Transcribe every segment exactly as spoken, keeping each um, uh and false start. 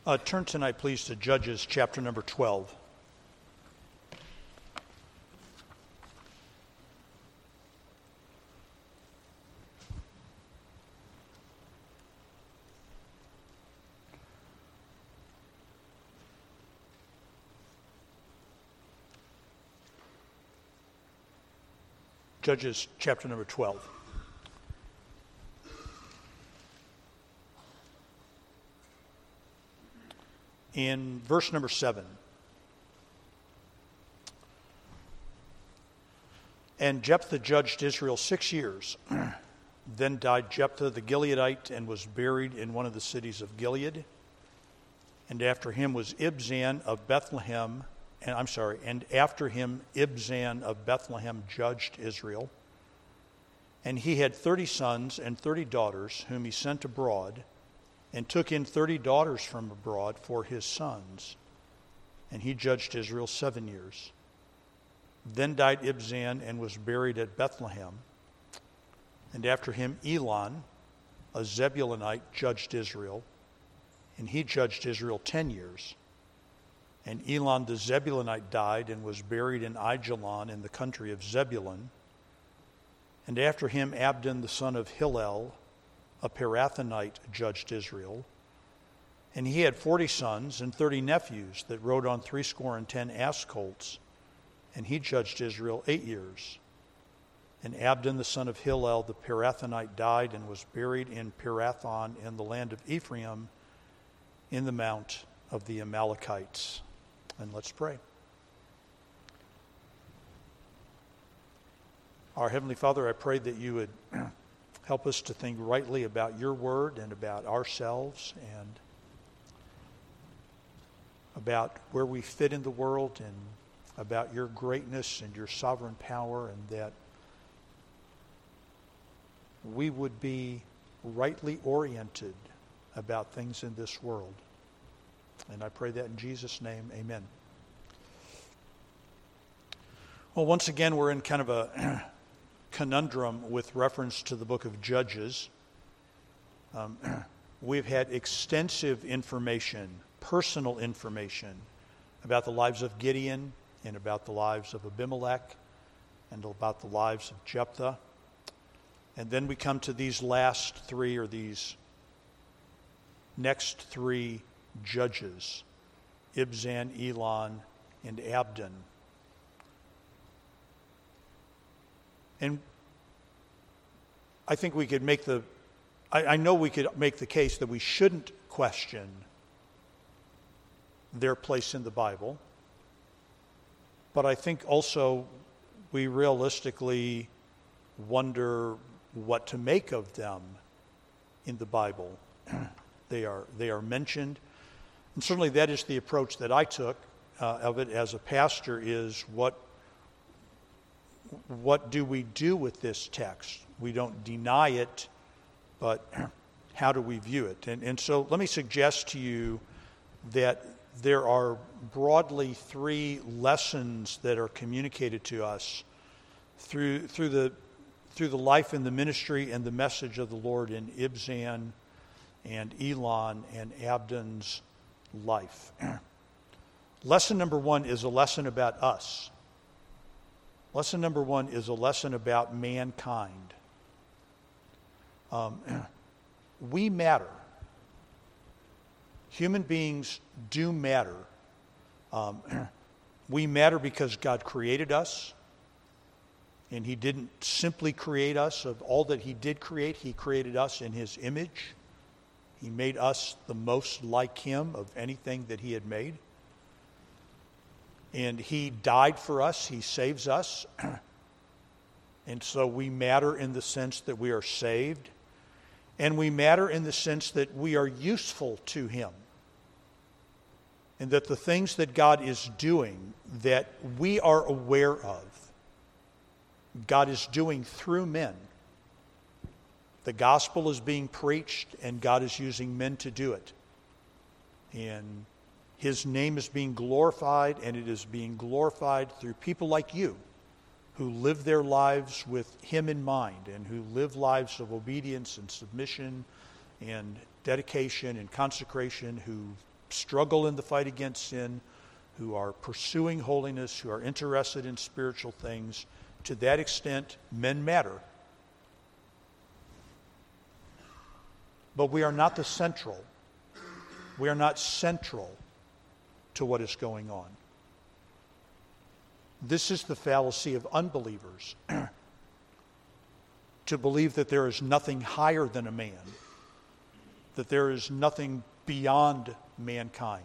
Uh, turn tonight, please, to Judges chapter number twelve. Judges chapter number twelve. In verse number seven, and Jephthah judged Israel six years. Then died Jephthah the Gileadite and was buried in one of the cities of Gilead. And after him was Ibzan of Bethlehem, and I'm sorry, and after him Ibzan of Bethlehem judged Israel. And he had thirty sons and thirty daughters, whom he sent abroad, and took in thirty daughters from abroad for his sons. And he judged Israel seven years. Then died Ibzan and was buried at Bethlehem. And after him Elon, a Zebulunite, judged Israel. And he judged Israel ten years. And Elon the Zebulunite died and was buried in Aijalon in the country of Zebulun. And after him Abdon the son of Hillel, a Pirathonite, judged Israel. And he had forty sons and thirty nephews that rode on threescore and ten ass colts. And he judged Israel eight years. And Abdon the son of Hillel, the Pirathonite, died and was buried in Pirathon in the land of Ephraim, in the mount of the Amalekites. And let's pray. Our Heavenly Father, I pray that you would help us to think rightly about your word and about ourselves and about where we fit in the world and about your greatness and your sovereign power, and that we would be rightly oriented about things in this world. And I pray that in Jesus' name, amen. Well, once again, we're in kind of a conundrum with reference to the book of Judges. Um, we've had extensive information, personal information, about the lives of Gideon and about the lives of Abimelech and about the lives of Jephthah. And then we come to these last three, or these next three judges, Ibzan, Elon, and Abdon. And I think we could make the, I, I know we could make the case that we shouldn't question their place in the Bible. But I think also we realistically wonder what to make of them in the Bible. They are they are mentioned. And certainly that is the approach that I took uh, of it as a pastor, is what what do we do with this text? We don't deny it, but how do we view it? And, and so let me suggest to you that there are broadly three lessons that are communicated to us through through the through the life and the ministry and the message of the Lord in Ibzan and Elon and Abdon's life. Lesson number one is a lesson about us. Lesson number one is a lesson about mankind. Um, we matter. Human beings do matter. Um, we matter because God created us. And he didn't simply create us of all that he did create. He created us in his image. He made us the most like him of anything that he had made. And he died for us. He saves us. And so we matter in the sense that we are saved. And we matter in the sense that we are useful to him. And that the things that God is doing that we are aware of, God is doing through men. The gospel is being preached, and God is using men to do it. And his name is being glorified, and it is being glorified through people like you who live their lives with him in mind and who live lives of obedience and submission and dedication and consecration, who struggle in the fight against sin, who are pursuing holiness, who are interested in spiritual things. To that extent, men matter. But we are not the central. We are not central to what is going on. This is the fallacy of unbelievers. To believe that there is nothing higher than a man, that there is nothing beyond mankind.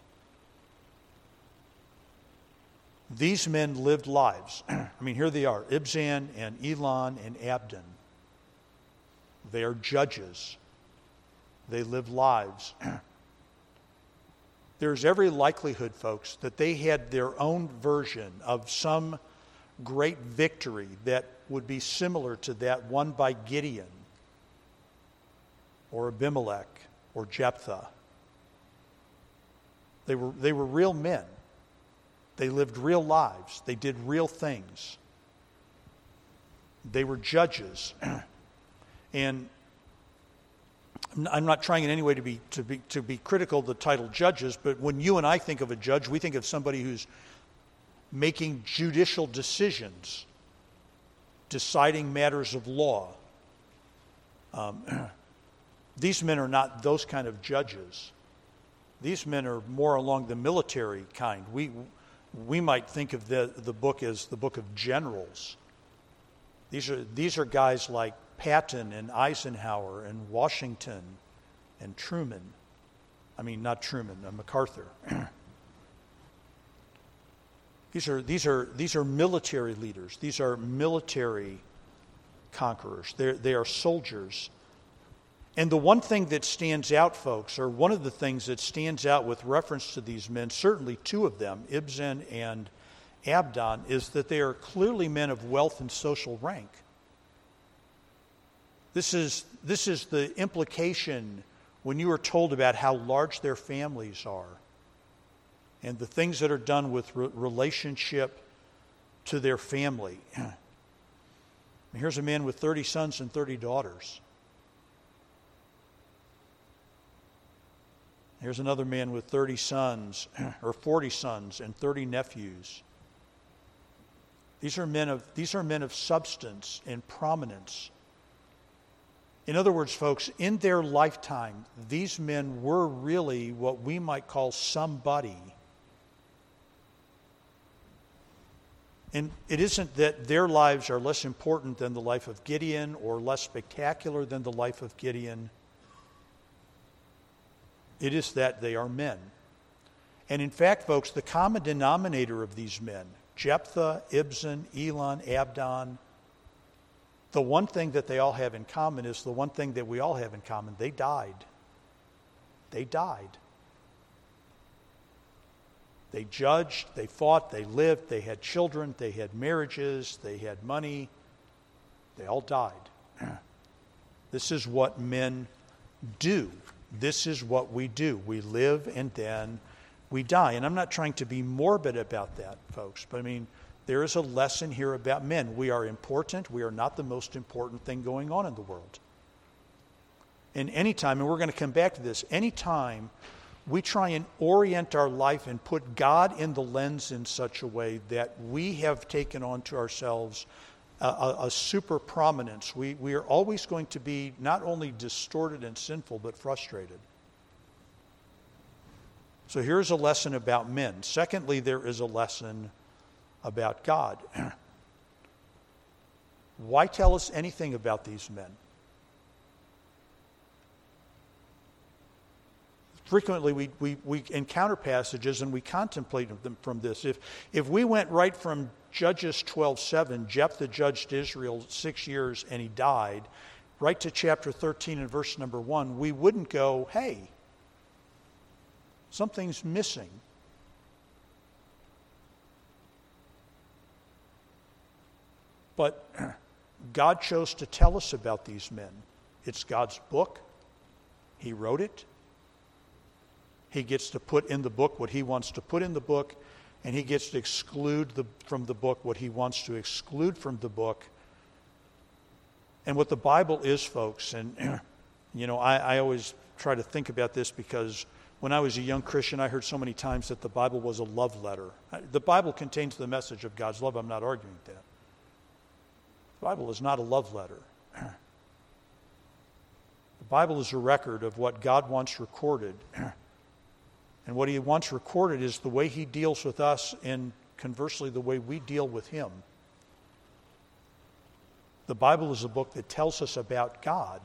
These men lived lives. I mean, here they are, Ibzan and Elon and Abdon. They are judges. They live lives. There's every likelihood, folks, that they had their own version of some great victory that would be similar to that won by Gideon or Abimelech or Jephthah. They were, they were real men. They lived real lives. They did real things. They were judges. And I'm not trying in any way to be, to be to be critical of the title judges, but when you and I think of a judge, we think of somebody who's making judicial decisions, deciding matters of law. Um, these men are not those kind of judges. These men are more along the military kind. We we might think of the, the book as the book of generals. These are these are guys like Patton and Eisenhower and Washington and Truman. I mean, not Truman, uh, MacArthur. These are these are these are military leaders. These are military conquerors. They they are soldiers. And the one thing that stands out, folks, or one of the things that stands out with reference to these men, certainly two of them, Ibzan and Abdon, is that they are clearly men of wealth and social rank. This is this is the implication when you are told about how large their families are and the things that are done with re- relationship to their family. Here's a man with thirty sons and thirty daughters. Here's another man with thirty sons, or forty sons and thirty nephews. These are men of these are men of substance and prominence. In other words, folks, in their lifetime, these men were really what we might call somebody. And it isn't that their lives are less important than the life of Gideon or less spectacular than the life of Gideon. It is that they are men. And in fact, folks, the common denominator of these men, Jephthah, Ibzan, Elon, Abdon, the one thing that they all have in common is the one thing that we all have in common. They died. They died. They judged, they fought, they lived, they had children, they had marriages, they had money. They all died. This is what men do. This is what we do. We live and then we die. And I'm not trying to be morbid about that, folks, but I mean, there is a lesson here about men. We are important. We are not the most important thing going on in the world. And anytime, and we're going to come back to this, anytime we try and orient our life and put God in the lens in such a way that we have taken on to ourselves a, a, a super prominence, we, we are always going to be not only distorted and sinful, but frustrated. So here's a lesson about men. Secondly, there is a lesson about God. Why tell us anything about these men? Frequently we, we, we encounter passages and we contemplate them from this. If, if we went right from Judges twelve seven, Jephthah judged Israel six years and he died, right to chapter thirteen and verse number one, we wouldn't go, hey, something's missing. But God chose to tell us about these men. It's God's book. He wrote it. He gets to put in the book what he wants to put in the book, and he gets to exclude the, from the book what he wants to exclude from the book. And what the Bible is, folks, and you know, I, I always try to think about this because When I was a young Christian, I heard so many times that the Bible was a love letter. The Bible contains the message of God's love. I'm not arguing that. The Bible is not a love letter. The Bible is a record of what God wants recorded. And what he wants recorded is the way he deals with us, and conversely, the way we deal with him. The Bible is a book that tells us about God.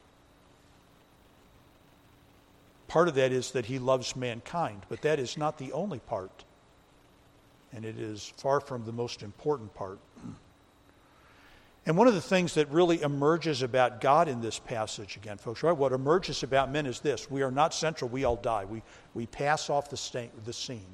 Part of that is that he loves mankind, but that is not the only part. And it is far from the most important part. And one of the things that really emerges about God in this passage, again, folks, right? What emerges about men is this: we are not central, we all die. We, we pass off the, sta- the scene.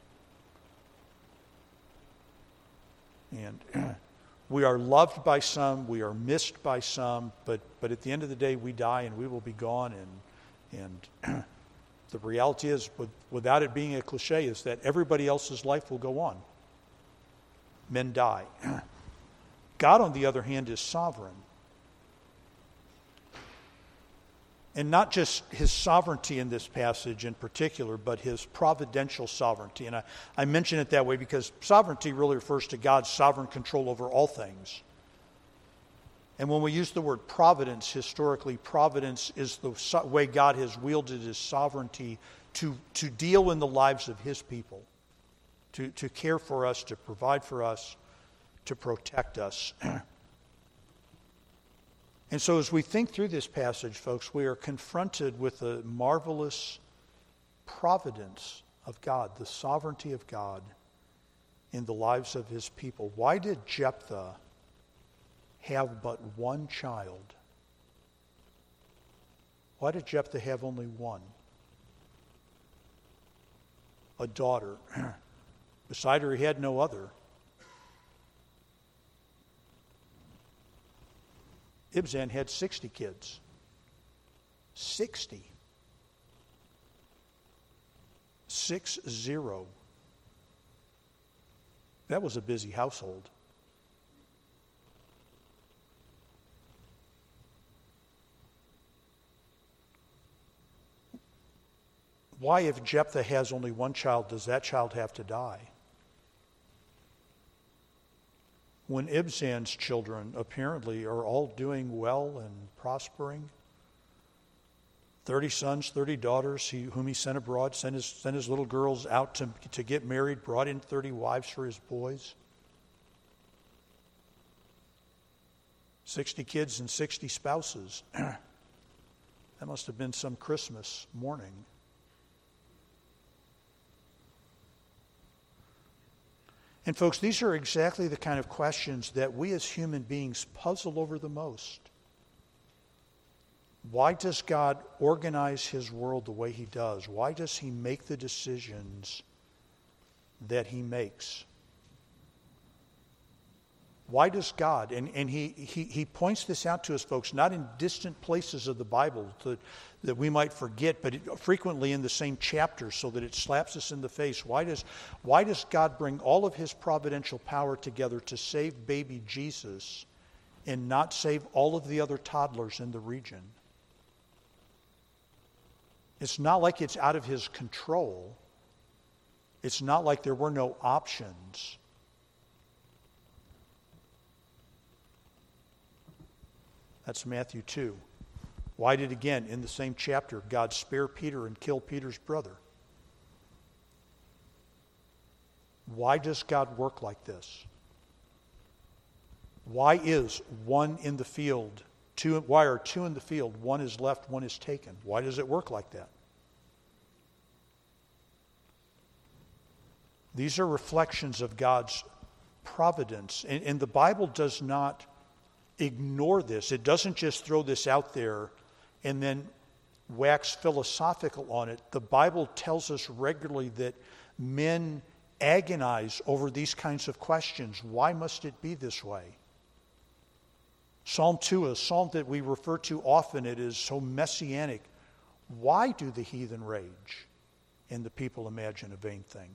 And we are loved by some, we are missed by some, but, but at the end of the day, we die and we will be gone. And, and the reality is, with, without it being a cliche, is that everybody else's life will go on. Men die. God, on the other hand, is sovereign. And not just his sovereignty in this passage in particular, but his providential sovereignty. And I, I mention it that way because sovereignty really refers to God's sovereign control over all things. And when we use the word providence, historically, providence is the so- way God has wielded his sovereignty to, to deal in the lives of his people, to, to care for us, to provide for us, to protect us. And so as we think through this passage, folks, we are confronted with the marvelous providence of God, the sovereignty of God in the lives of his people. Why did Jephthah have but one child? Why did Jephthah have only one? A daughter. Beside her, he had no other. Ibzan had sixty kids. Sixty. Six zero. That was a busy household. Why, if Jephthah has only one child, does that child have to die? When Ibzan's children apparently are all doing well and prospering, thirty sons, thirty daughters, he, whom he sent abroad, sent his, sent his little girls out to, to get married, brought in thirty wives for his boys. sixty kids and sixty spouses. That must have been some Christmas morning. And folks, these are exactly the kind of questions that we as human beings puzzle over the most. Why does God organize his world the way he does? Why does he make the decisions that he makes? Why does God, and, and he, he, he points this out to us, folks, not in distant places of the Bible to, that we might forget, but it, frequently in the same chapter so that it slaps us in the face. Why does, why does God bring all of his providential power together to save baby Jesus and not save all of the other toddlers in the region? It's not like it's out of his control. It's not like there were no options. That's Matthew two. Why did, again, in the same chapter, God spare Peter and kill Peter's brother? Why does God work like this? Why is one in the field, two, why are two in the field, one is left, one is taken? Why does it work like that? These are reflections of God's providence. And, and the Bible does not ignore this. It doesn't just throw this out there and then wax philosophical on it. The Bible tells us regularly that men agonize over these kinds of questions. Why must it be this way? Psalm two, a psalm that we refer to often, it is so messianic. Why do the heathen rage and the people imagine a vain thing?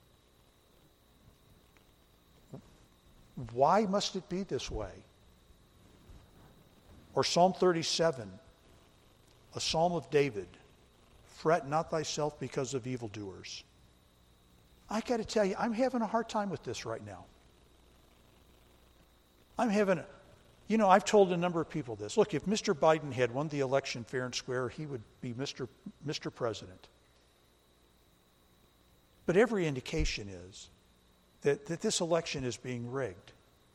Why must it be this way? Or Psalm thirty-seven, a psalm of David, fret not thyself because of evildoers. I got to tell you, I'm having a hard time with this right now. I'm having, a, you know, I've told a number of people this. Look, if Mister Biden had won the election fair and square, he would be Mister Mister President. But every indication is that, that this election is being rigged.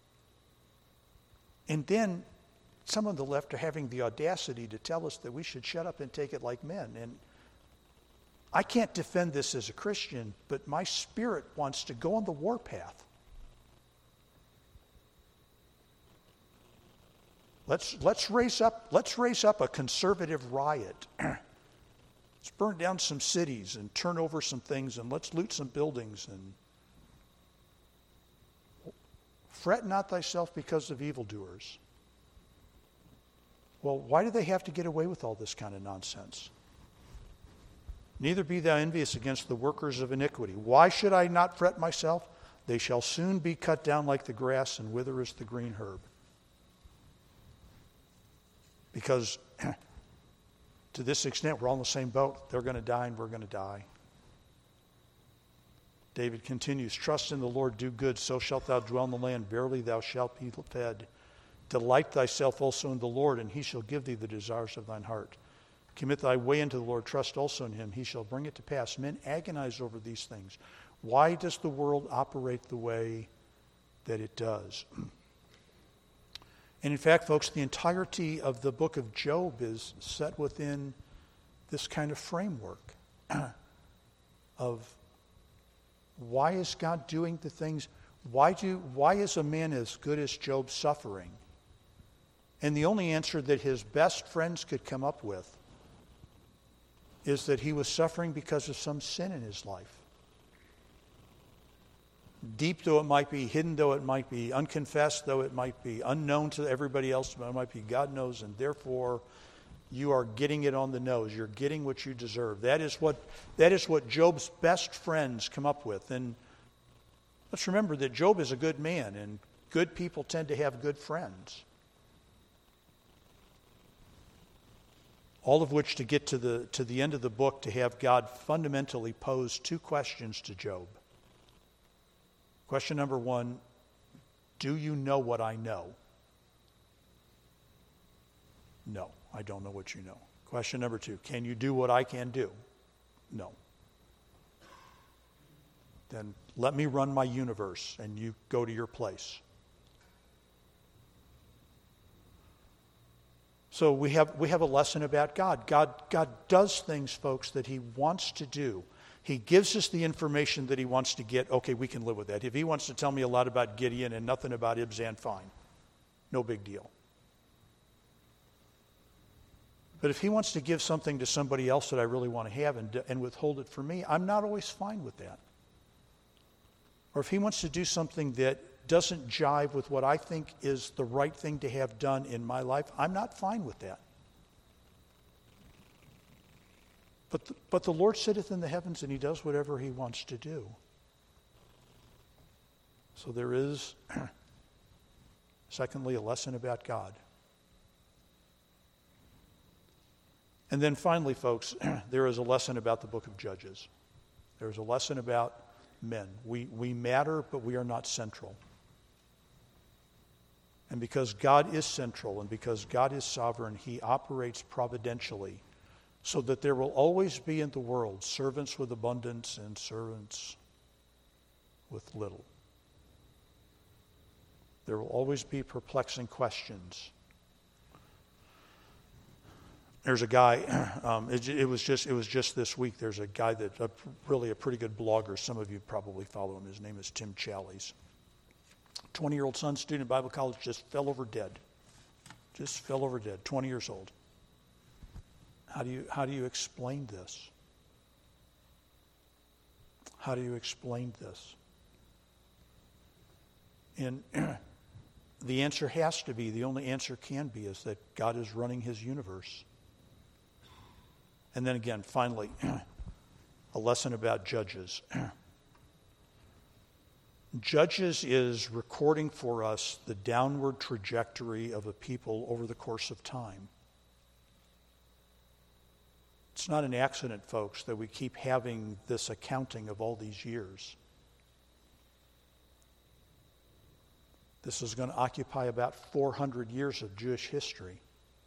And then some on the left are having the audacity to tell us that we should shut up and take it like men. And I can't defend this as a Christian, but my spirit wants to go on the warpath. Let's let's raise up let's raise up a conservative riot. Let's burn down some cities and turn over some things, and let's loot some buildings, and fret not thyself because of evildoers. Well, why do they have to get away with all this kind of nonsense? Neither be thou envious against the workers of iniquity. Why should I not fret myself? They shall soon be cut down like the grass and wither as the green herb. Because to this extent, we're all in the same boat. They're going to die and we're going to die. David continues, trust in the Lord, do good, so shalt thou dwell in the land. Verily thou shalt be fed. Delight thyself also in the Lord, and he shall give thee the desires of thine heart. Commit thy way unto the Lord, trust also in him, he shall bring it to pass. Men agonize over these things. Why does the world operate the way that it does? And in fact, folks, the entirety of the book of Job is set within this kind of framework of why is God doing the things? Why do why is a man as good as Job suffering? And the only answer that his best friends could come up with is that he was suffering because of some sin in his life. Deep though it might be, hidden though it might be, unconfessed though it might be, unknown to everybody else, but it might be, God knows, and therefore you are getting it on the nose. You're getting what you deserve. That is what that is what Job's best friends come up with. And let's remember that Job is a good man, and good people tend to have good friends. All of which to get to the to the end of the book, to have God fundamentally pose two questions to Job. Question number one, do you know what I know? No, I don't know what you know. Question number two, can you do what I can do? No. Then let me run my universe and you go to your place. So we have we have a lesson about God. God God does things, folks, that he wants to do. He gives us the information that he wants to get. Okay, we can live with that. If he wants to tell me a lot about Gideon and nothing about Ibzan, fine. No big deal. But if he wants to give something to somebody else that I really want to have and, and withhold it from me, I'm not always fine with that. Or if he wants to do something that doesn't jive with what I think is the right thing to have done in my life, I'm not fine with that. But the, but the Lord sitteth in the heavens and he does whatever he wants to do. So there is, secondly, a lesson about God. And then finally, folks, there is a lesson about the book of Judges. There is a lesson about men. We, we matter, but we are not central. And because God is central and because God is sovereign, he operates providentially so that there will always be in the world servants with abundance and servants with little. There will always be perplexing questions. There's a guy, um, it, it was just it was just this week, there's a guy that, a, really a pretty good blogger, some of you probably follow him, his name is Tim Challies. twenty-year-old son, student at Bible college, just fell over dead. Just fell over dead, twenty years old. How do you how do you explain this? How do you explain this? And the answer has to be, the only answer can be, is that God is running his universe. And then again, finally, a lesson about Judges. Judges is recording for us the downward trajectory of a people over the course of time. It's not an accident, folks, that we keep having this accounting of all these years. This is going to occupy about four hundred years of Jewish history.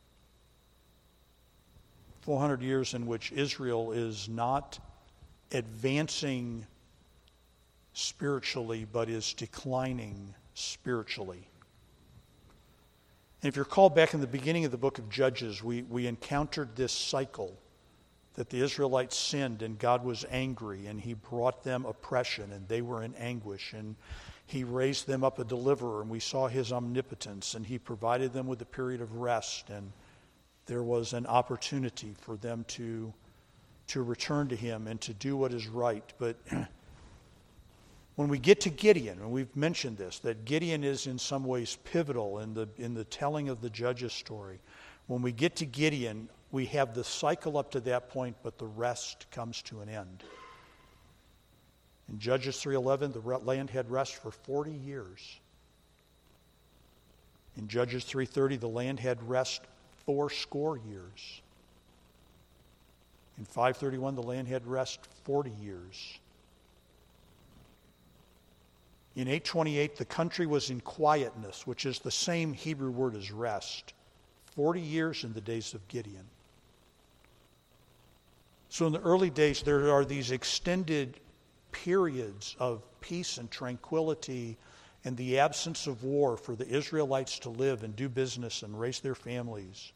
four hundred years in which Israel is not advancing spiritually, but is declining spiritually. And if you're called back in the beginning of the book of Judges, we, we encountered this cycle that the Israelites sinned and God was angry and he brought them oppression and they were in anguish, and he raised them up a deliverer and we saw his omnipotence, and he provided them with a period of rest, and there was an opportunity for them to, to return to him and to do what is right. But when we get to Gideon, and we've mentioned this, that Gideon is in some ways pivotal in the in the telling of the Judges story. When we get to Gideon, we have the cycle up to that point, but the rest comes to an end. In Judges three eleven, the land had rest for forty years. In Judges three thirty, the land had rest four score years. In five thirty-one, the land had rest forty years. In eight twenty-eight, the country was in quietness, which is the same Hebrew word as rest. forty years in the days of Gideon. So in the early days, there are these extended periods of peace and tranquility and the absence of war for the Israelites to live and do business and raise their families.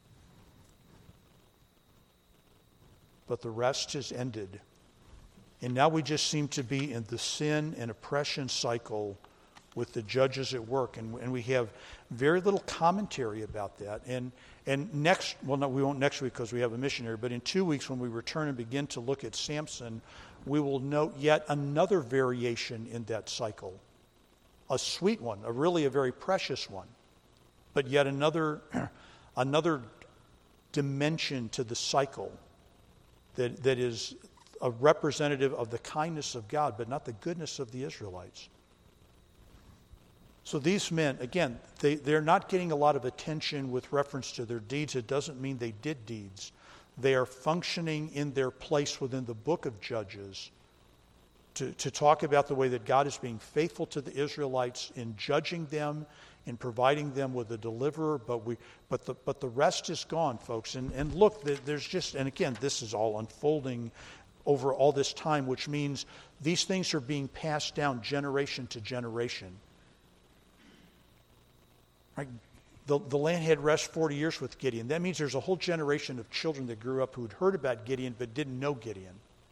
But the rest has ended. And now we just seem to be in the sin and oppression cycle with the judges at work. And, and we have very little commentary about that. And and next, well, no, we won't next week because we have a missionary, but in two weeks when we return and begin to look at Samson, we will note yet another variation in that cycle. A sweet one, a really a very precious one, but yet another, another dimension to the cycle that that is a representative of the kindness of God, but not the goodness of the Israelites. So these men, again, they, they're not getting a lot of attention with reference to their deeds. It doesn't mean they did deeds. They are functioning in their place within the book of Judges to, to talk about the way that God is being faithful to the Israelites in judging them, in providing them with a deliverer, but we, but the but the rest is gone, folks. And and look, there's just, and again, this is all unfolding over all this time, which means these things are being passed down generation to generation. Right? The, the land had rest forty years with Gideon. That means there's a whole generation of children that grew up who had heard about Gideon but didn't know Gideon.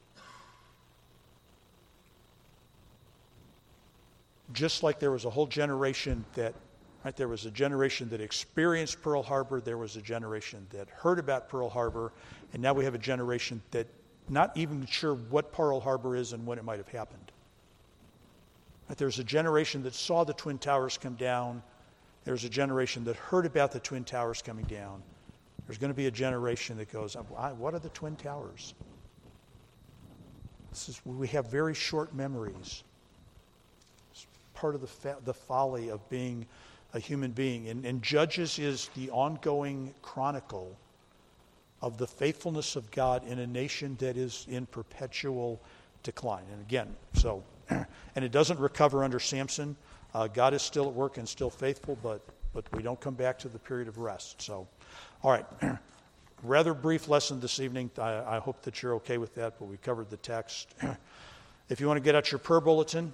Just like there was a whole generation that, right, there was a generation that experienced Pearl Harbor, there was a generation that heard about Pearl Harbor, and now we have a generation that not even sure what Pearl Harbor is and when it might have happened. But there's a generation that saw the Twin Towers come down. There's a generation that heard about the Twin Towers coming down. There's going to be a generation that goes, what are the Twin Towers? This is, we have very short memories. It's part of the, fa- the folly of being a human being. And, and Judges is the ongoing chronicle of the faithfulness of God in a nation that is in perpetual decline. And again, so, and it doesn't recover under Samson. Uh, God is still at work and still faithful, but but we don't come back to the period of rest. So, all right, rather brief lesson this evening. I, I hope that you're okay with that, but we covered the text. If you want to get out your prayer bulletin,